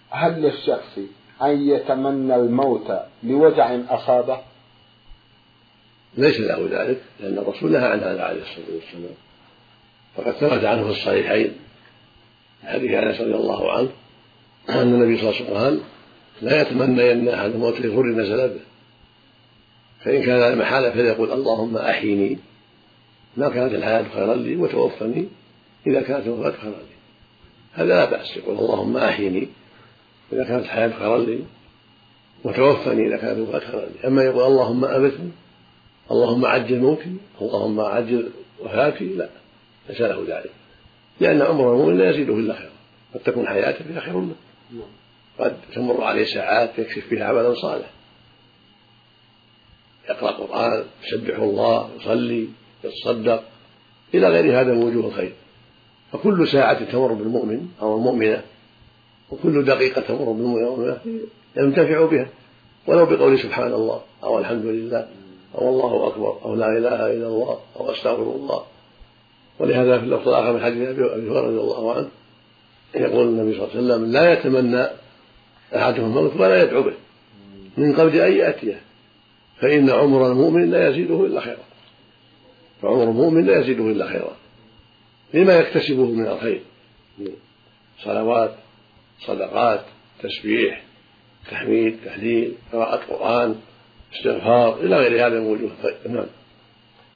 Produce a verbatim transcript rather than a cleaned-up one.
هل للشخص أن يتمنى الموت لوجع أصابه؟ ليس له ذلك، لأن الرسول نهى عن هذا عليه الصلاة والسلام، فقد ثبت عنه في الصحيحين حديث أنس رضي الله عنه أن النبي صلى الله عليه وسلم قال: لا يتمنى أن أحد الموت لضر نزل به، فإن كان لا محالة فليقول: اللهم أحيني ما كانت الحياة خيرا لي، وتوفني إذا كانت الوفاة خيرا لي. هذا لا بأس، يقول: اللهم أحيني إذا كانت الحياة خيرا لي، وتوفني إذا كانت الوفاة خيرا لي. أما يقول: اللهم أمتني، اللهم عجل موتي، اللهم عجل وفاتي، لا، ليس له ذلك، لأن عمر المؤمن لا يزيده إلا خيرا، قد تكون حياته فيها خير له، قد تمر عليه ساعات يكشف فيها عملا صالح، يقرأ القرآن، يسبح الله، يصلي، يتصدق، إلى غير هذا من وجوه الخير. فكل ساعة تمر بالمؤمن أو المؤمنة، وكل دقيقة تمر بالمؤمنة ينتفع بها، ولو بقول سبحان الله أو الحمد لله أو الله أكبر أو لا إله إلا الله أو أستغفر الله. ولهذا في اللفظ الآخر من حديث أبي هريرة رضي الله عنه يقول النبي صلى الله عليه وسلم: لا يتمنى أحدهم الموت ولا يدعو به من قبل أن يأتيه، فإن عمر المؤمن لا يزيده إلا خيرا. فعمر المؤمن لا يزيده إلا خيرا لما يكتسبه من الخير، من صلوات، صدقات، تسبيح، تحميد، تهليل، قراءة قرآن، استغفار، إلى غير هذا من وجوه الخير. نعم.